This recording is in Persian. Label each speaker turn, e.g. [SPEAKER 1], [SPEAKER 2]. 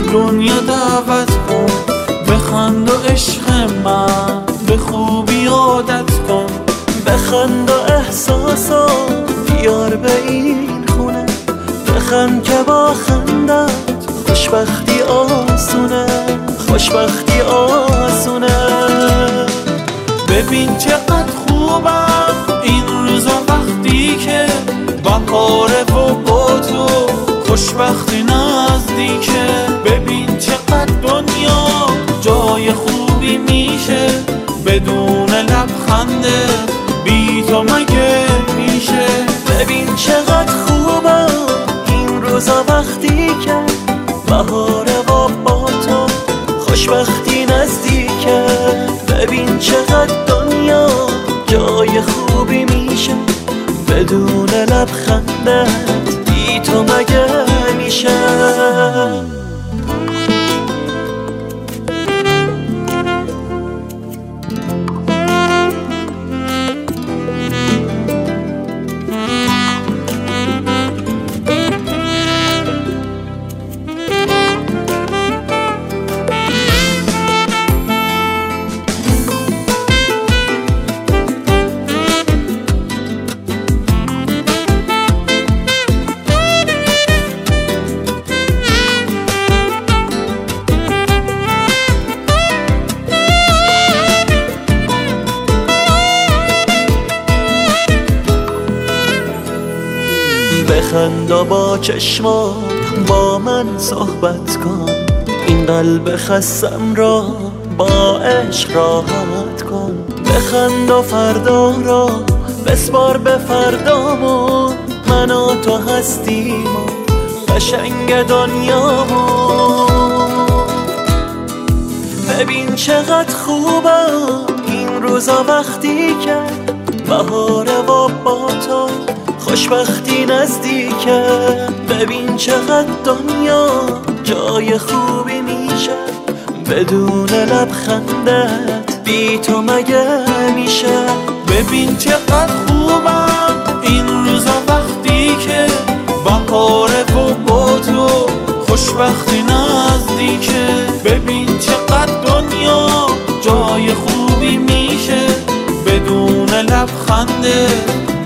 [SPEAKER 1] دنیا دعوت کن، بخند و عشق من به خوبی عادت کن.
[SPEAKER 2] بخند و احساسات بیار به این خونه، بخند که با خندت خوشبختی آسونه، خوشبختی آسونه.
[SPEAKER 1] ببین چقدر خوبم این روزا وقتی که بهاره و با تو خوشبختی نزدیکه. ببین چقدر دنیا جای خوبی میشه بدون لبخنده، بی تو مگه میشه.
[SPEAKER 2] ببین چقدر خوبم این روزا وقتی که بهاره و با تو خوشبختی نزدیکه. ببین چقدر دنیا جای خوبی میشه بدون لبخندت، بی تو مگه میشه. بخند و با چشمات با من صحبت کن، این قلب خستم را با عشق راحت کن. بخند و فردا را بسپار به فردامون، من و تو هستیم و قشنگ دنیامون. ببین چقدر خوبم این روزا وقتی که بهاره و با تو خوشبختی نزدیکه. ببین چقدر دنیا جای خوبی میشه بدون لبخندت، بی تو مگه میشه.
[SPEAKER 1] ببین چقدر خوبم این روزا وقتی که بهاره و با تو خوشبختی نزدیکه. ببین چقدر دنیا جای خوبی میشه بدون لبخنده،